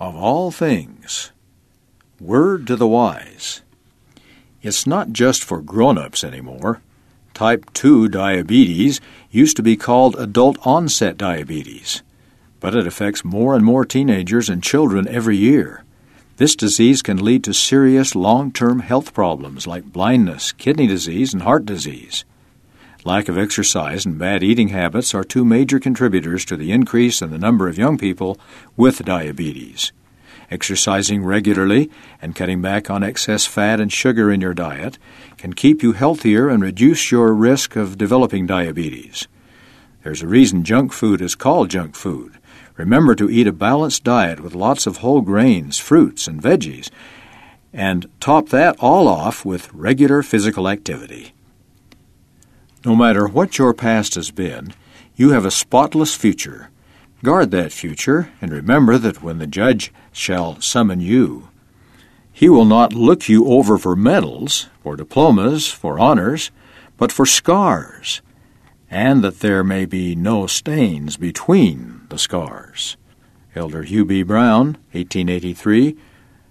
Of all things, word to the wise. It's not just for grown-ups anymore. Type 2 diabetes used to be called adult-onset diabetes, but it affects more and more teenagers and children every year. This disease can lead to serious long-term health problems like blindness, kidney disease, and heart disease. Lack of exercise and bad eating habits are two major contributors to the increase in the number of young people with diabetes. Exercising regularly and cutting back on excess fat and sugar in your diet can keep you healthier and reduce your risk of developing diabetes. There's a reason junk food is called junk food. Remember to eat a balanced diet with lots of whole grains, fruits, and veggies, and top that all off with regular physical activity. No matter what your past has been, you have a spotless future. Guard that future, and remember that when the judge shall summon you, he will not look you over for medals, for diplomas, for honors, but for scars, and that there may be no stains between the scars. Elder Hugh B. Brown, 1883 to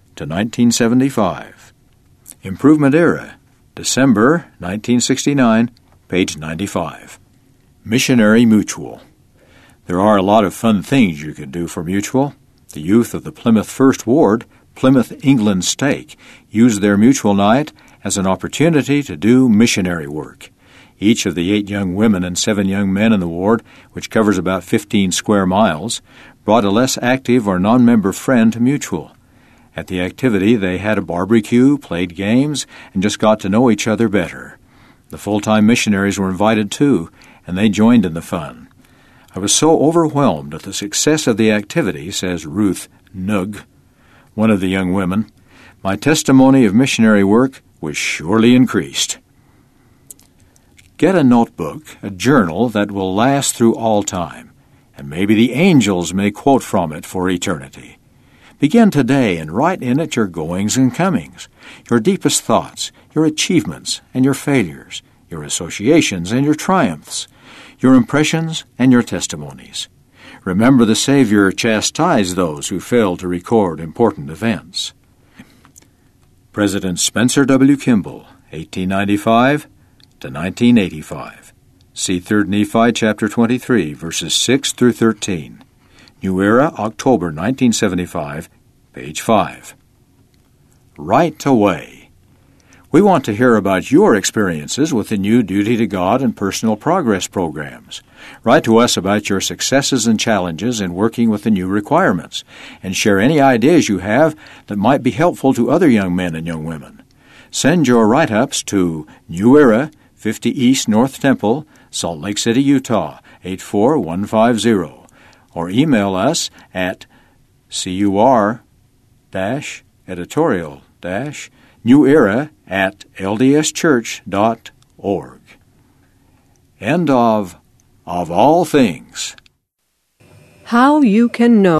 1975. Improvement Era, December 1969, page 95. Missionary Mutual. There are a lot of fun things you could do for Mutual. The youth of the Plymouth First Ward, Plymouth England Stake, used their Mutual Night as an opportunity to do missionary work. Each of the 8 young women and 7 young men in the ward, which covers about 15 square miles, brought a less active or non-member friend to Mutual. At the activity, they had a barbecue, played games, and just got to know each other better. The full-time missionaries were invited too, and they joined in the fun. I was so overwhelmed at the success of the activity, says Ruth Nugg, one of the young women, my testimony of missionary work was surely increased. Get a notebook, a journal that will last through all time, and maybe the angels may quote from it for eternity. Begin today and write in it your goings and comings, your deepest thoughts, your achievements and your failures, your associations and your triumphs, your impressions and your testimonies. Remember the Savior chastised those who failed to record important events. President Spencer W. Kimball, 1895 to 1985. See 3 Nephi chapter 23, verses 6 through 13. New Era, October 1975, page 5. Right away. We want to hear about your experiences with the new Duty to God and Personal Progress programs. Write to us about your successes and challenges in working with the new requirements, and share any ideas you have that might be helpful to other young men and young women. Send your write-ups to New Era, 50 East North Temple, Salt Lake City, Utah, 84150, or email us at cur-editorial-newera@ldschurch.org. End of All Things. How you can know